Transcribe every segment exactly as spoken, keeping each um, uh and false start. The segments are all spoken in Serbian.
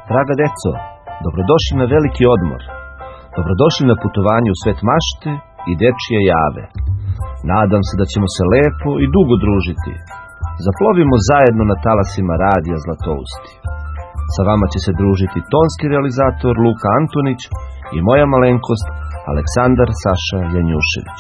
Draga deco, dobrodošli na veliki odmor. Dobrodošli na putovanje u svet mašte i dečije jave. Nadam se da ćemo se lepo i dugo družiti. Zaplovimo zajedno na talasima radija Zlatousti. Sa vama će se družiti tonski realizator Luka Antonić i moja malenkost Aleksandar Saša Janjušević.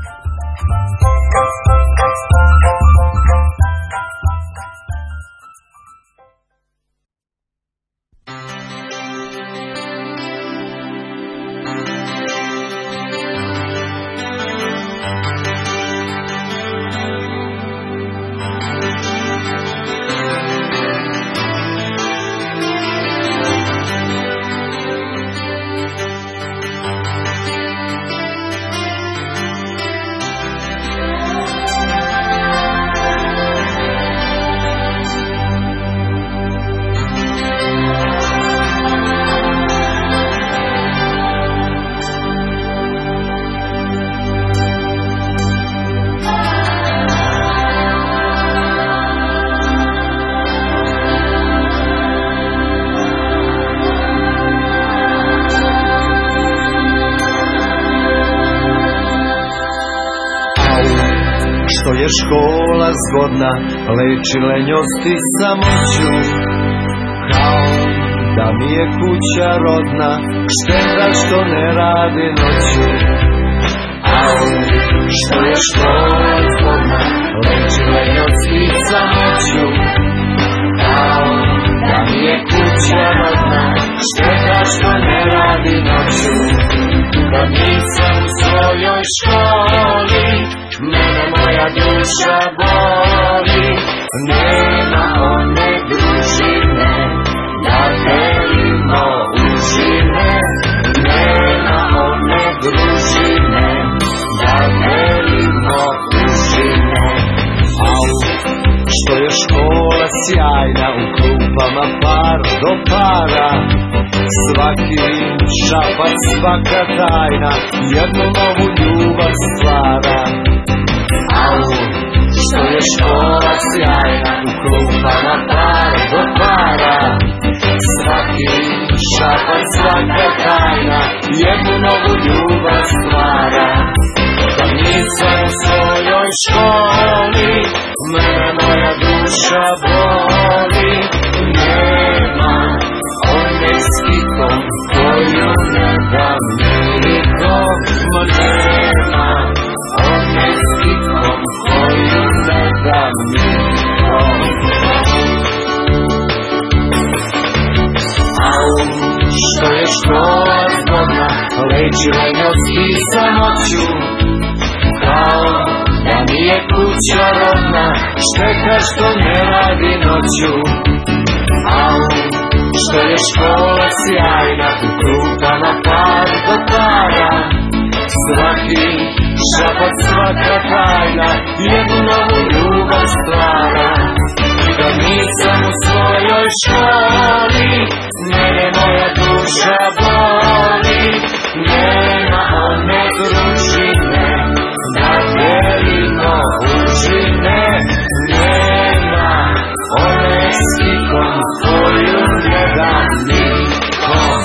Što je škola zgodna, leči lenjost i samoću, kao da mi je kuća rodna, šteta što ne radi noću. Au, što je škola zgodna, leči lenjost i samoću, kao da mi je kuća rodna, šteta što ne radi noću. Kad nisam u svojoj školi, mene moja duša boli, nema one družine, da delimo užine, nema one družine, da delimo užine. Au, što je škola sjajna, u klupama par do para, svaki šapac, svaka tajna, jednu novu ljubav stvara. Au, što je škola sjajna, u klupama par do para, svaki šapac, svaka tajna, jednu novu ljubav stvara. Kad nisam u svojoj školi, mene moja duša boli, nema one skitom koju ne da niko, ma nema one skitom koju ne da niko. Au, što je škola zgodna, leči lenjost i samoću, kao da mi je kuća rodna, šteta što ne radi noću. Au, što je škola sjajna, u klupama par do para, svaki šapac, svaka tajna, jednu novu ljubav stvara. Kad nisam u svojoj školi, mene moja duša boli, nema one družine, da delimo užine, nema one skikom koju ne da nikom.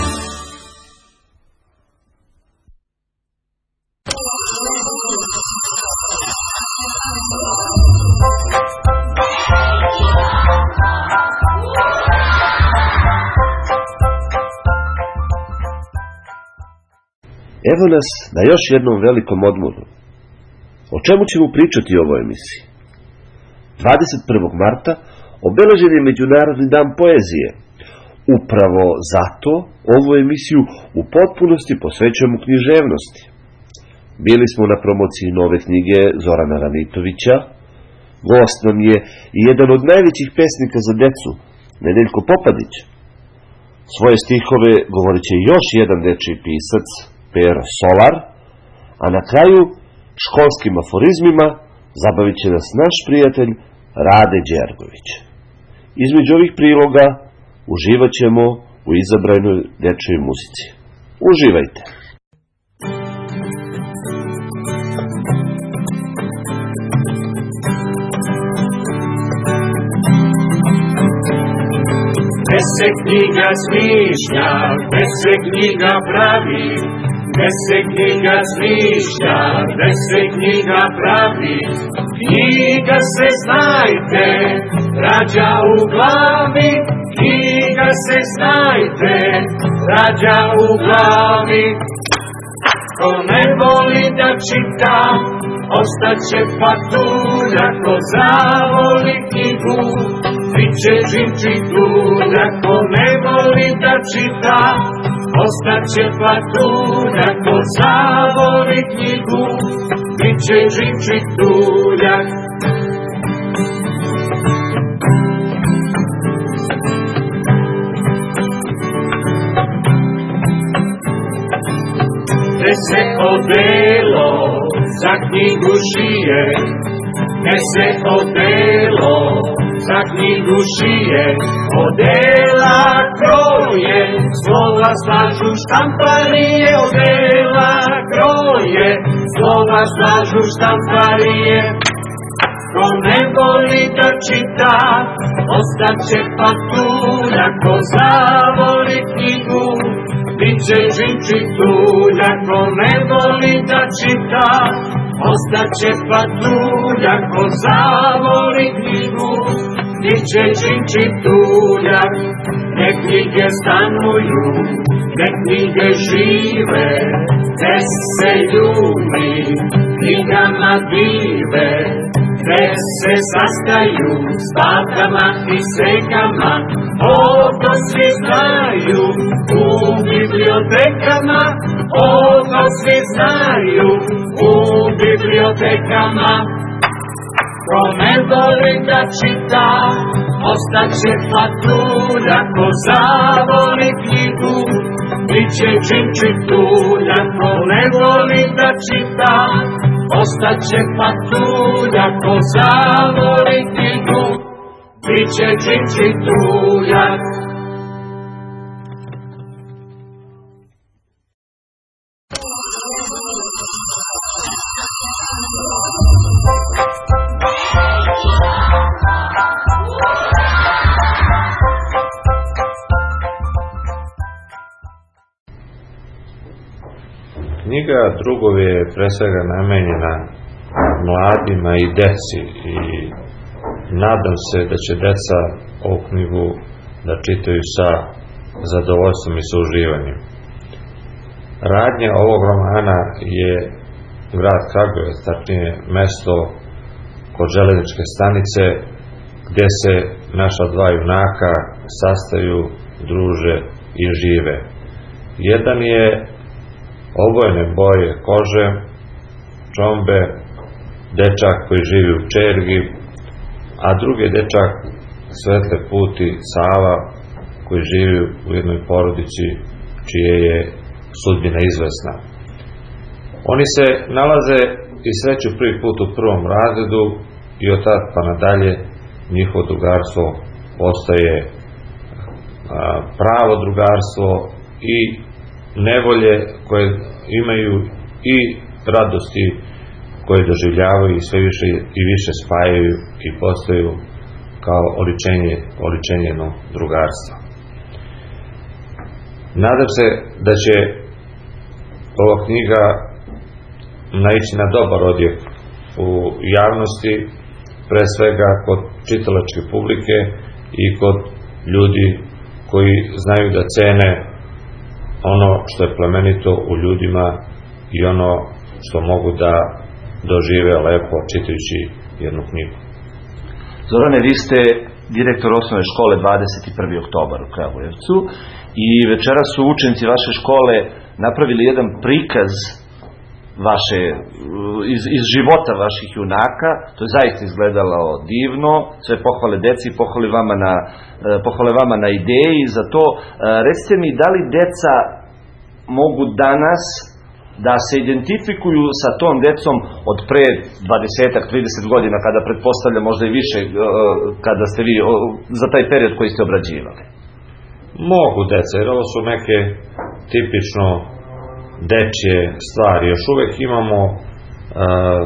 Evo nas na još jednom velikom odmoru. O čemu ćemo pričati u ovoj emisiji? dvadeset prvog marta obeležen je Međunarodni dan poezije. Upravo zato ovu emisiju u potpunosti posvećujemo književnosti. Bili smo na promociji nove knjige Zorana Ranitovića. Gost nam je i jedan od najvećih pesnika za decu, Nedeljko Popadić. Svoje stihove govorit će još jedan dečiji pisac, Pero Solar, a na kraju školskim aforizmima zabavit će nas naš prijatelj Rade Đergović. Između ovih priloga uživat ćemo u izabranoj dečjoj muzici. Uživajte! gde se knjiga smišlja, gde se knjiga pravi, gde se knjiga smišlja, gde se knjiga pravi. Knjiga se, znajte, rađa u glavi, knjiga se, znajte, rađa u glavi. Ko ne voli da čita, ostaće patulja, ko zavoli knjigu, biće džinčitulja. Ko ne voli da čita, ostaće patulja, ko zavoli knjigu, biće džinčitulja. Gde se odelo za knjigu šije, gde se odelo za knjigu šije, odela kroje, slova slažu štamparije, odela kroje, slova slažu štamparije. Ko ne voli da čita, ostaće patulja, ko zavoli knjigu, biće džinčitulja. Ko ne voli da čita, ostaće patulja, ko zavoli knjigu, biće džinčitulja. Gde knjige stanuju, gde knjige žive, gde se ljubi, knjigama dive, gde se sastaju s bakama i sekama, o to svi znaju u bibliotekama, o to svi znaju u bibliotekama. Ko ne voli da čita, ostaće patulja, ko zavoli knjigu, biće džinčitulja. Ko ne voli da čita, ostaće patulja, ko zavoli knjigu, biće džinčitulja. Knjiga Drugovi je pre svega namenjena mladima i deci i nadam se da će deca ovu knjigu da čitaju sa zadovoljstvom i sa uživanjem. Radnja ovog romana je grad Kragujevac, tačnije mesto kod železničke stanice gde se naša dva junaka sastaju, druže i žive. Jedan je obojene boje kože, čombe, dečak koji živi u Čergi, a drugi je dečak svetle puti Sava koji živi u jednoj porodici čije je sudbina izvesna. Oni se nalaze i sreću prvi put u prvom razredu i od tad pa nadalje njihovo drugarstvo postaje pravo drugarstvo i nevolje koje imaju i radosti koje doživljavaju i sve više i više spajaju i postaju kao oličenje, oličenje jednog drugarstva. Nadam se da će ova knjiga naići na dobar odjek u javnosti, pre svega kod čitalačke publike i kod ljudi koji znaju da cene ono što je plemenito u ljudima i ono što mogu da dožive lepo čitajući jednu knjigu. Zorane, vi ste direktor osnovne škole dvadeset prvi oktobar u Kragujevcu i večeras su učenici vaše škole napravili jedan prikaz vaše, iz, iz života vaših junaka. To je zaista izgledalo divno, sve pohvale deci, pohvale vama na, pohvale vama na ideji za to. Recite mi, da li deca mogu danas da se identifikuju sa tom decom od pre dvadeset do trideset godina, kada pretpostavljam možda i više, kada ste vi za taj period koji ste obrađivali? Mogu deca, jer ovo su neke tipično dečje stvari. Još uvek imamo uh,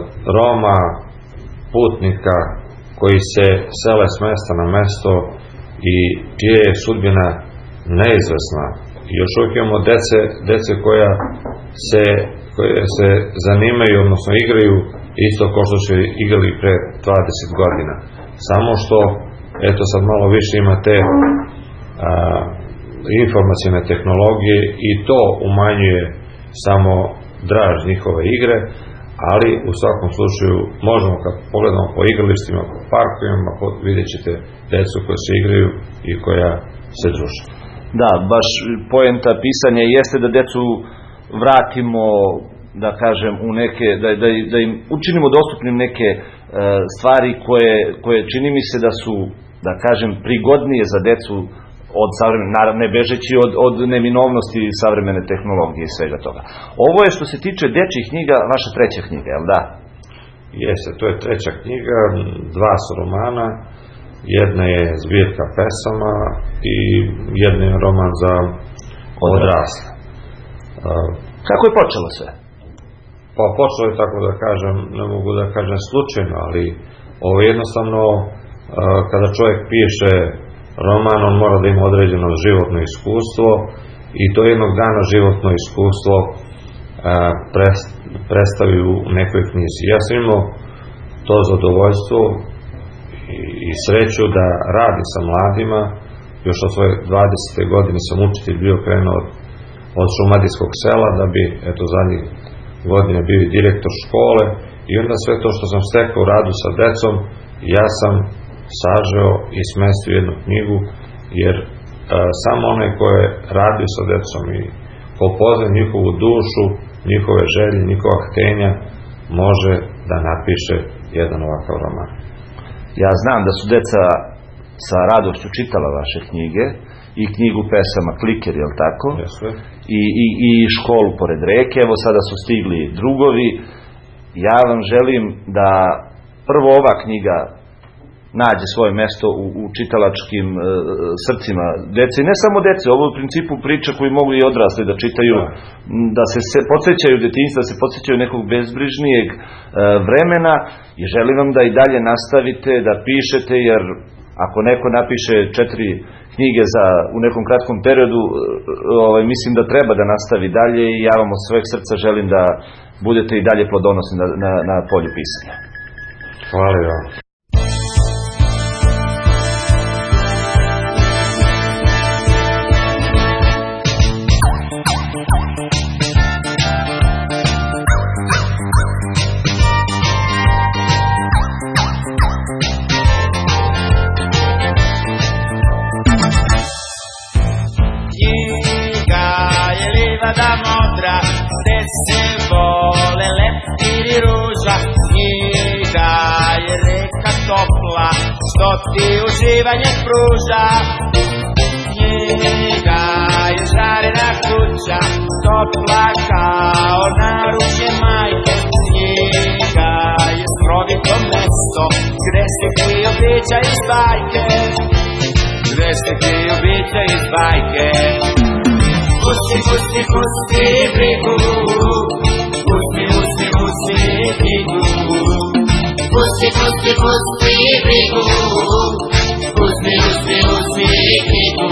Roma, putnika koji se sele s mesta na mesto i čija je sudbina neizvesna. Još uvijek imamo dece, dece koja se, koje se zanimaju, odnosno igraju isto kao što su igrali pre dvadeset godina. Samo što, eto sad malo više ima te a, informacijne tehnologije i to umanjuje samo draž njihove igre, ali u svakom slučaju možemo kad pogledamo po igralištima, po parkovima, vidjet ćete decu koja se igraju i koja se druže. Da, baš poenta pisanja jeste da decu vratimo, da kažem, u neke, da, da, da im učinimo dostupnim neke e, stvari koje, koje čini mi se da su, da kažem, prigodnije za decu od savremene, naravno ne bežeći od, od neminovnosti savremene tehnologije i svega toga. Ovo je što se tiče dečjih knjiga, vaša treća knjiga, jel da? Jeste, to je treća knjiga, dva su romana, jedna je zbirka pesama i jedna je roman za odrasle. Kako je počelo sve? Pa počelo je, tako da kažem, ne mogu da kažem slučajno, ali ovo jednostavno, kada čovjek piše roman, on mora da ima određeno životno iskustvo i to jednog dana životno iskustvo predstavi u nekoj knjizi. Ja sam imao to zadovoljstvo i sreću da radim sa mladima. Još od svoje dvadesete godine sam učitelj bio, krenuo od, od Šumadijskog sela, da bi, eto, zadnjih godine bio i direktor škole, i onda sve to što sam stekao u radu sa decom, ja sam sažeo i smestio jednu knjigu, jer a, samo onaj ko je radio sa decom i ko poznaje njihovu dušu, njihove želje, njihova htenja, može da napiše jedan ovakav roman. Ja znam da su deca sa radošću čitala vaše knjige i knjigu pesama Kliker, je li tako? Jeste. I, i, i Školu pored reke, evo sada su stigli drugovi. Ja vam želim da prvo ova knjiga nađe svoje mesto u, u čitalačkim e, srcima dece. I ne samo dece, ovo je u principu priča koju mogu i odrasli da čitaju, da, da se, se podsjećaju detinjstva, da se podsjećaju nekog bezbrižnijeg e, vremena, i želim vam da i dalje nastavite da pišete, jer ako neko napiše četiri knjige za, u nekom kratkom periodu, ovaj, mislim da treba da nastavi dalje, i ja vam od svojeg srca želim da budete i dalje plodonosni na, na, na polju pisanja. Hvala vam. Da modra, gde se vole leptiri ruža, knjiga je reka topla, što ti uživanje pruža. Knjiga je žarena kuća, topla kao naručje majke. Knjiga je strovito mesto, gde se kriju bića iz bajke, gde se kriju bića iz bajke. Pusti, pusti, pusti brigu, pusti, pusti, pusti knjigu. Pusti, pusti, pusti brigu, pusti, pusti, pusti knjigu.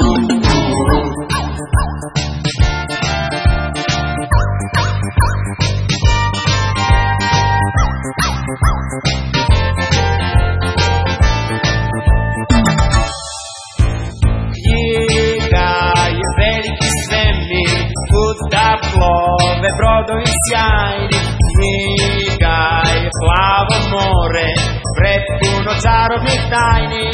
Da plove brodovi sjajni, knjiga je plavo more, prepuno čarobnih tajni.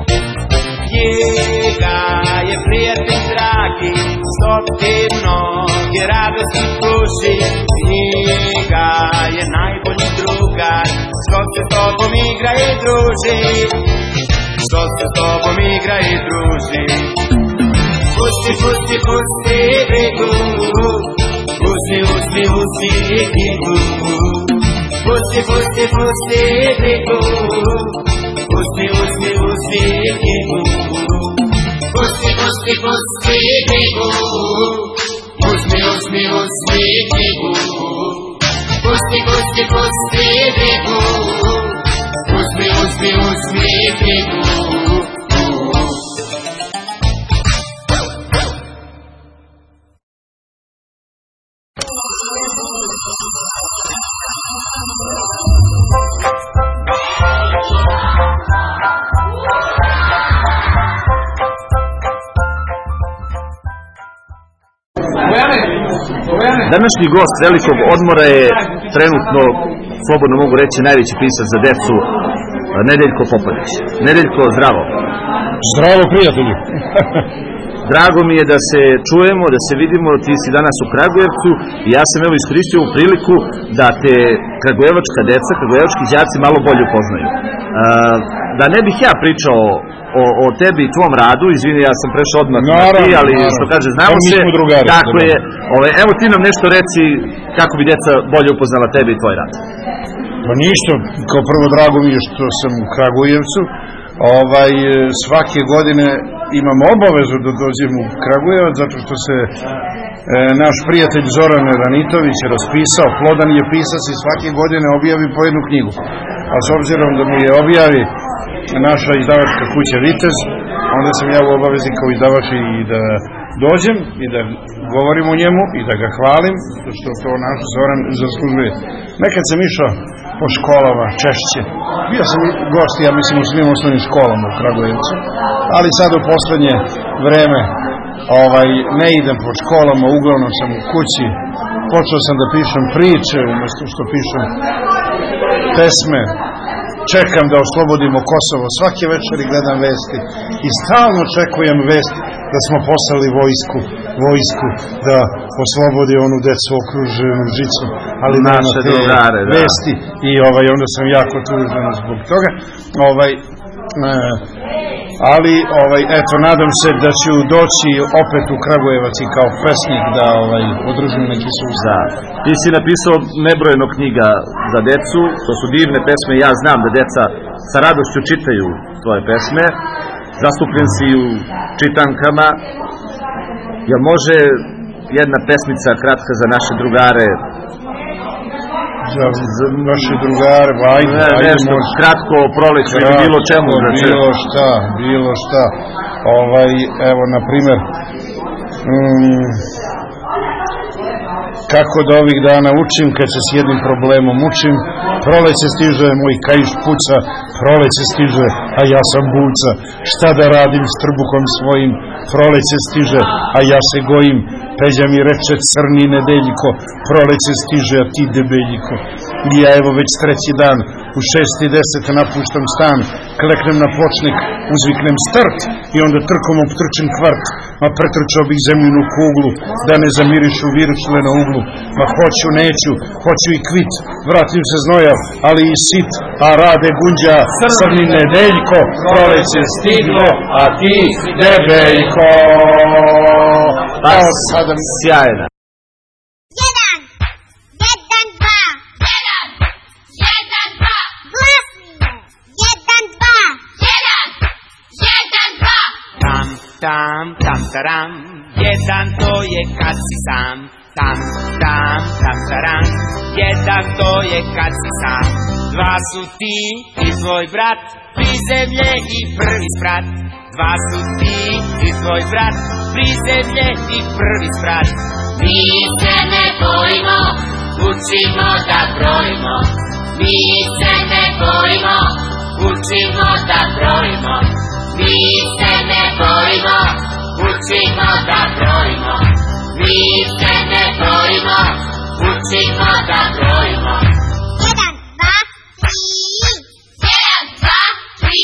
Knjiga je prijatelj dragi, što ti mnoge radosti pruži. Knjiga je najbolji drugar, što se s tobom igra i druži, što se s tobom igra i druži. Pusti, pusti, pusti brigu, pusti, pusti, pusti knjigu. Pusti, pusti, pusti brigu, pusti, pusti, pusti knjigu. Pusti, pusti, pusti brigu, pusti, pusti, pusti knjigu. Pusti, pusti, pusti brigu, pusti, pusti, pusti knjigu. Današnji gost velikog odmora je trenutno, slobodno mogu reći, najveći pisac za decu, Nedeljko Popović. Nedeljko, zdravo. Zdravo, prijatelji. Drago mi je da se čujemo, da se vidimo, ti si danas u Kragujevcu i ja sam evo iskoristio ovu priliku da te kragujevačka deca, kragujevački đaci malo bolje upoznaju. Da ne bih ja pričao o, o tebi i tvom radu, izvini, ja sam prešao odmah na ti, ali što kaže, znamo se, tako je, ove, evo ti nam nešto reci kako bi deca bolje upoznala tebi i tvoj rad. Pa ništa, kao prvo drago mi je što sam u Kragujevcu, ovaj, svake godine imam obavezu da dođem u Kragujevac, zato što se e, naš prijatelj Zoran Ranitović raspisao, plodan je pisac i svake godine objavi po jednu knjigu. A s obzirom da mi je objavi naša izdavačka kuća Vitez, onda sam ja u obavezi kao izdavač i da dođem i da govorim o njemu i da ga hvalim, što to naš Zoran zaslužuje. Nekad sam išao po školama češće. Bio sam gost, ja mislim, u svim osnovnim školama u Kragujevcu, ali sad u poslednje vreme ovaj, ne idem po školama, uglavnom sam u kući. Počeo sam da pišem priče, umjesto što pišem pesme. Čekam da oslobodimo Kosovo, svake večeri gledam vesti i stalno čekujem vesti da smo poslali vojsku, vojsku da oslobodi onu decu okruženu žicu, ali nema te drugare, vesti da. I ovaj, onda sam jako tužan zbog toga. Ovaj, e, ali ovaj, eto, nadam se da ću doći opet u Kragujevac i kao pesnik da ovaj, održim neki sustav. Ti si napisao nebrojeno knjiga za decu, to su divne pesme, ja znam da deca sa radošću čitaju tvoje pesme, zastupljen si u čitankama. Jel može jedna pesmica kratka za naše drugare? Za, za naše drugare, ajde, ne, ajde nešto može. Kratko o proleću ili bilo čemu. Znači. Bilo šta, bilo šta. Ovaj, evo, na primer, mm, kako da ovih dana učim kad se s jednim problemom učim, proleće stiže, moj kaiš puca, proleće stiže, a ja sam buca, šta da radim s trbuhom svojim, proleće stiže, a ja se gojim, Peđa mi reče crni nedeljko, proleće stiže, a ti debeljiko. I ja evo već treći dan, u šest i deset napuštam stan, kleknem na pločnik, uzviknem start i onda trkom optrčim kvart, ma pretrčao bih zemljinu kuglu, da ne zamirišu virčle na uglu, ma hoću, neću, hoću i kvit, vratim se znojav, ali i sit, a rade gunđa, crni nedeljko, proleće stiglo, a ti debeljko. Pa, sada mi sjajna. Jedan, jedan, dva, jedan, jedan, dva, glasnije, jedan, dva, jedan, jedan, dva. Tam, tam, tam, taram, jedan to je kad si sam. Tam, tam, tam, taram, jedan to je kad si sam. Dva su ti i tvoj brat, pri zemlje i prvi sprat. Dva su ti i tvoj brat, pri zemlje i prvi sprat. Mi se ne bojimo, učimo da brojimo. Mi se ne bojimo, učimo da brojimo. Mi se ne bojimo, učimo da brojimo. Mi se ne bojimo, učimo da brojimo. Jedan, dva, tri, jedan, dva, tri.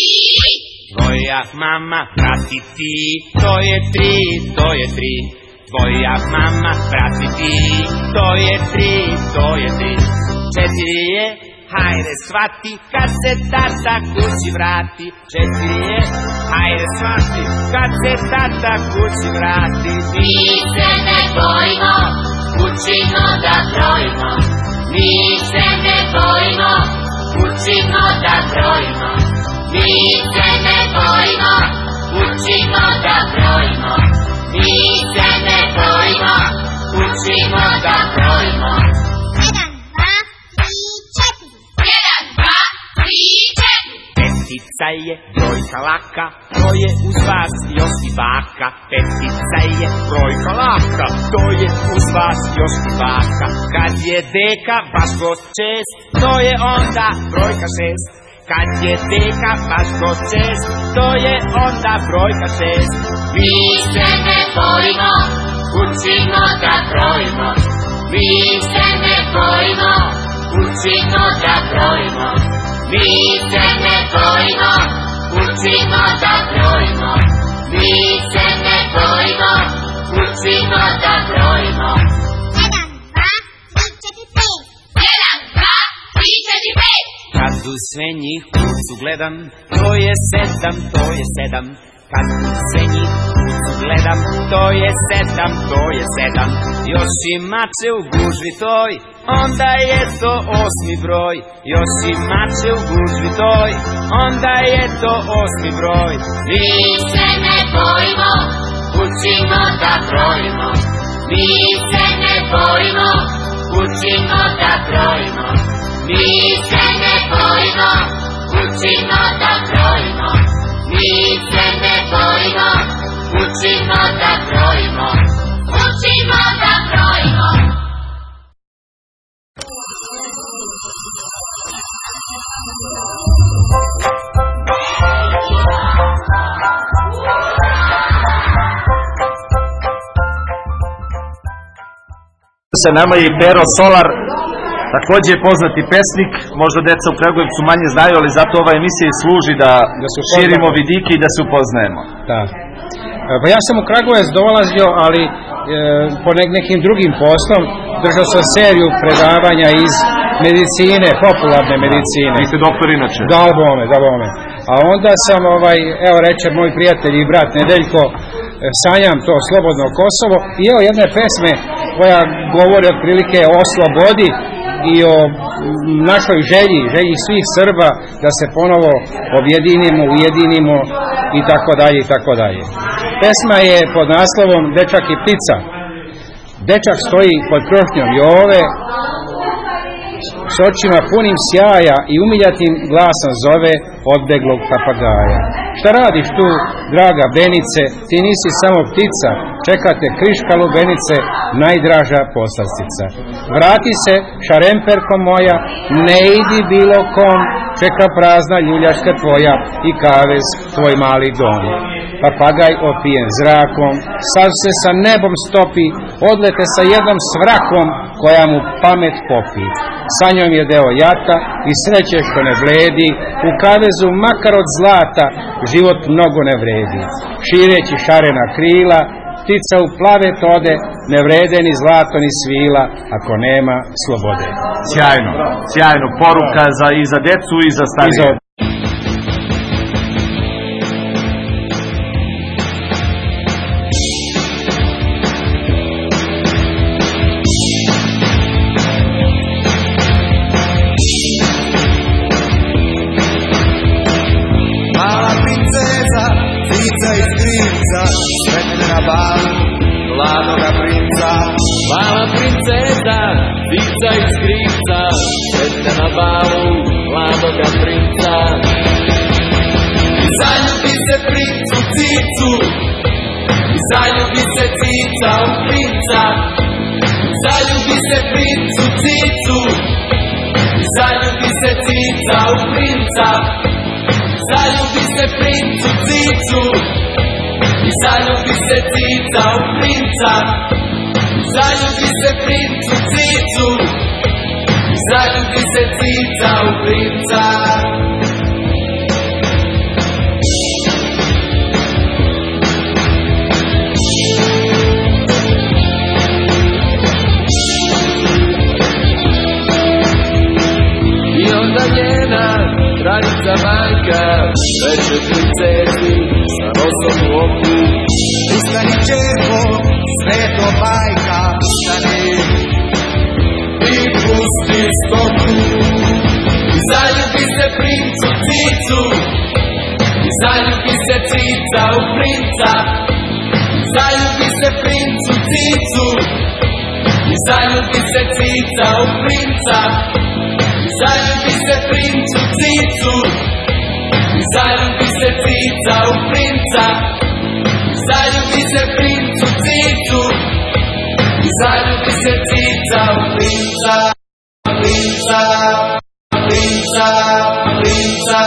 Tvoja mama prati ti, to je tri, to je tri. Tvoja mama prati ti, to je tri, to je tri. Četiri je, hajde shvati, kad se tata kući vrati. Četiri je, hajde shvati, kad se tata kući vrati. Mi se ne bojimo, učimo da brojimo. Mi se ne bojimo, učimo da brojimo. Mi se ne bojimo, učimo da brojimo. Mi se ne bojimo, učimo da brojimo. Jedan, dva, tri, četiri. Jedan, dva, tri, četiri. Petica je brojka laka, to je uz vas još i baka. Petica je brojka laka, to je uz vas još i baka. Kad je deka baš god čest, to je onda brojka šest. Kad je deka baš god čest, to je onda brojka šest. Mi se ne bojimo, učimo da brojimo. mi se ne bojimo, učimo da brojimo. Mi se ne bojimo, učimo da brojimo. Mi se ne bojimo, učimo da brojimo. Kad u sve njih kucu gledam, to je sedam, to je sedam. Kad u sve njih kucu gledam, to je sedam, to je sedam. Još i mače u gužvi toj, onda je to osmi broj. Još i mače u gužvi toj, onda je to osmi broj. Mi se ne bojimo, učimo da brojimo. Mi se ne bojimo, učimo da brojimo. Mi se ne bojimo, učimo da brojimo. Mi se ne bojimo, učimo da brojimo. Učimo da brojimo. Sa nama je i Pero Solar, takođe poznati pesnik, možda deca u Kragujevcu manje znaju, ali zato ova emisija i služi da, da širimo vidike i da se upoznajemo. Da. Pa ja sam u Kragujevac dolazio, ali e, po ne, nekim drugim poslom, držao sam seriju predavanja iz medicine, popularne medicine. Vi ste doktor inače? Da, bome, da bome. A onda sam, ovaj, evo reče moj prijatelj i brat Nedeljko, sanjam to slobodno Kosovo i evo jedne pesme koja govori otprilike o slobodi i o našoj želji, želji svih Srba da se ponovo objedinimo, ujedinimo i tako dalje i tako dalje. Pesma je pod naslovom Dečak i ptica. Dečak stoji pod krošnjom Jove, s očima punim sjaja i umiljatim glasom zove odbeglog papagaja. Šta radiš tu, draga Benice, ti nisi samo ptica, čekate kriška lubenice, najdraža poslastica. Vrati se, šaremperko moja, ne idi bilo kom, čeka prazna ljuljaška tvoja i kavez tvoj mali dom. Papagaj opijen zrakom, sav se sa nebom stopi, odlete sa jednom svrakom koja mu pamet popi. Sa njom je deo jata i sreće što ne bledi, u kavezu makar od zlata život mnogo ne vredi. Šireći šarena krila, ptica u plavet ode, ne vrede ni zlato ni svila ako nema slobode. Sjajno, sjajno, poruka za, i za decu i za starije. Mala princeza, ptica iz Grivca, sretna na balu mladoga princa. Zaljubi se princu cicu, zaljubi se cica u princa. Zaljubi se princu cicu, zaljubi se cica u princa. Zaljubi se princu cicu, zaljubi se cica u princa. Zaljubi se princu cicu, zaljubi se cica u princa. I onda njena kraljica majka reče princezi sa nosom u oku: ustani čerko, sveto bajka, ustani i pusti stoku. I zaljubi se princu cicu, i zaljubi se cica u princa. Zaljubi se princu cicu, i zaljubi se cica u princa. Zaljubi se princu cicu, i zaljubi se cica u princa. Zaljubi se princu cicu, i zaljubi se cica u princa. Princa, princa, princa.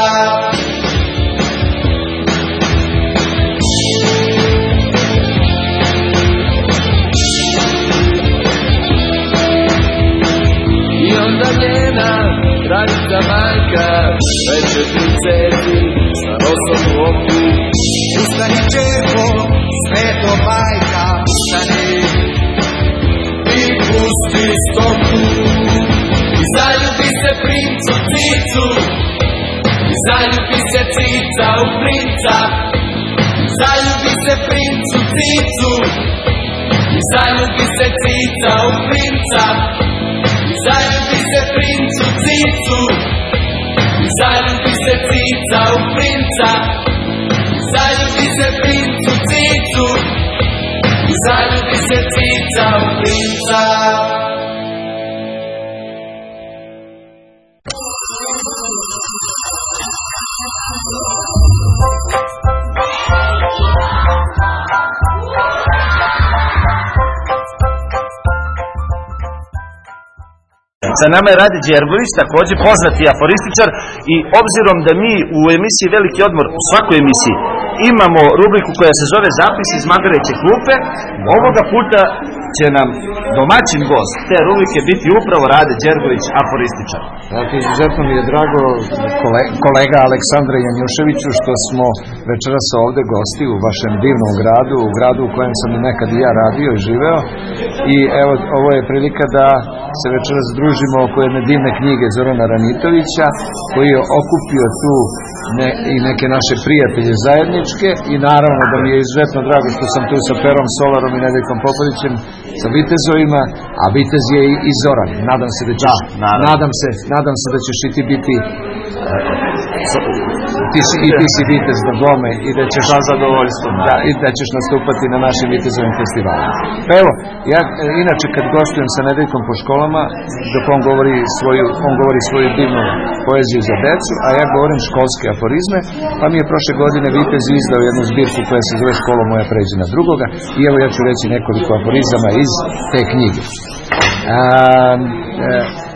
banka, veče princezi, sa nosom u oku. Ustani čerko, sveto bajka, ustani i pusti stoku. I zaljubi se princ u cicu, i zaljubi se cica u princa. I zaljubi se princ u cicu, i zaljubi se cica u princa. I zaljubi se princ u cicu, i zaljubi se cica u princa. I zaljubi se princ u cicu, i zaljubi se cica u princa. Sa nama je Rade Đergović, također poznati aforističar, i obzirom da mi u emisiji Veliki odmor, u svakoj emisiji, imamo rubriku koja se zove Zapis iz Magareće klupe, ovoga puta će nam domaćin gost te rubrike biti upravo Rade Đergović, aforističar. Dakle, izuzetno mi je drago kolega Aleksandra Janjuševiću što smo večeras ovde gosti u vašem divnom gradu, u gradu u kojem sam nekad i ja radio i živeo, i evo, ovo je prilika da se večeras družimo oko jedne divne knjige Zorana Ranitovića, koji je okupio tu ne, i neke naše prijatelje zajedničke, i naravno da mi je izuzetno drago što sam tu sa Perom Solarom i Nedeljkom Popovićem, sa vitezovima, a vitez je i Zoran. Nadam se da ćeš, da, nadam se, nadam se da ćeš i ti biti ti si, i ti si vitez na dome i da ćeš sa zadovoljstvom da, i da ćeš nastupati na našim vitezovim festivalima. Pa evo, ja inače kad gostujem sa Nedeljkom po školama, dok on govori svoju, on govori svoju divnu poeziju za decu, a ja govorim školske aforizme, pa mi je prošle godine vitez izdao jednu zbirku koja se zove Škola moja pređe na drugoga, i evo ja ću reći nekoliko aforizama iz te knjige. A, a,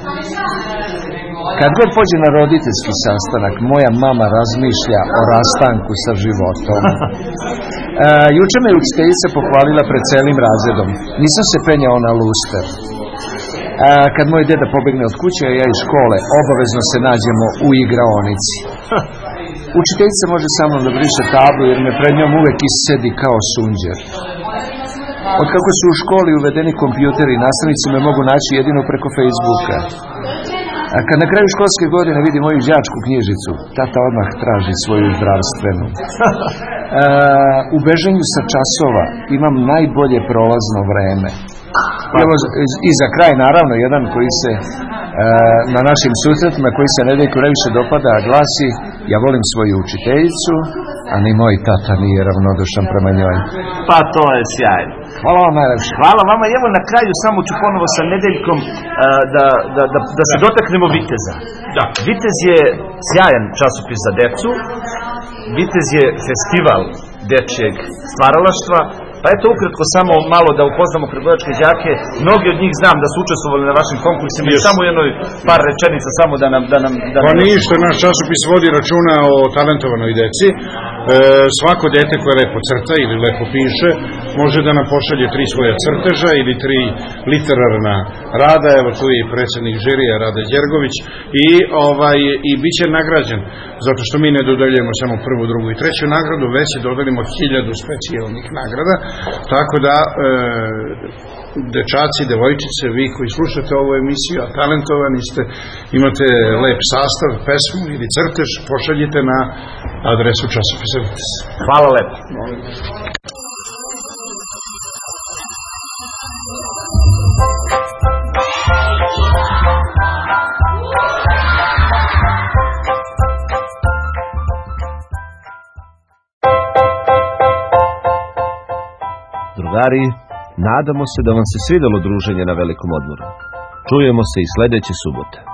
Kad god pođe na roditeljski sastanak, moja mama razmišlja o rastanku sa životom. E, juče me učiteljica pohvalila pred celim razredom. Nisam se penjao na luster. E, kad moj deda pobegne od kuće, a ja iz škole, obavezno se nađemo u igraonici. Učiteljica može sa mnom da briše tablu, jer me pred njom uvek isedi kao sunđer. Od kako su u školi uvedeni kompjuteri, nastavnici me mogu naći jedino preko Facebooka. A kad na kraju školske godine vidi moju đačku knjižicu, tata odmah traži svoju zdravstvenu. E, u bežanju sa časova imam najbolje prolazno vreme. I, evo, i za kraj, naravno, jedan koji se e, na našim susretima, koji se Nedeljku najviše dopada, glasi: ja volim svoju učiteljicu, a ni moj tata nije ravnodušan prema njoj. Pa to je sjajno. Hvala vam najlepše. Hvala vama. Evo na kraju samo ću ponovo sa Nedeljkom uh, da, da, da, da se dotaknemo Viteza. Da. Vitez je sjajan časopis za decu. Vitez je festival dečjeg stvaralaštva. Pa eto ukratko samo malo da upoznamo pregovaračke đake. Mnogi od njih znam da su učestvovali na vašim konkursima. Yes. I samo jednoj par rečenica samo da nam... Da nam da pa nam... ništa, naš časopis vodi računa o talentovanoj deci. E, svako dete koje lepo crta ili lepo piše može da nam pošalje tri svoja crteža ili tri literarna rada. Evo tu je i predsjednik žirija Rade Đergović i, ovaj, i bit će nagrađen, zato što mi ne dodeljujemo samo prvu, drugu i treću nagradu, već je dodelimo hiljadu specijalnih nagrada. Tako da e, dečaci, devojčice, vi koji slušate ovu emisiju, a talentovani ste, imate lep sastav, pesmu ili crtež, pošaljite na adresu časopisa Vitez. Hvala lepo. Drugari, nadamo se da vam se svidelo druženje na Velikom odmoru. Čujemo se i sledeće subote.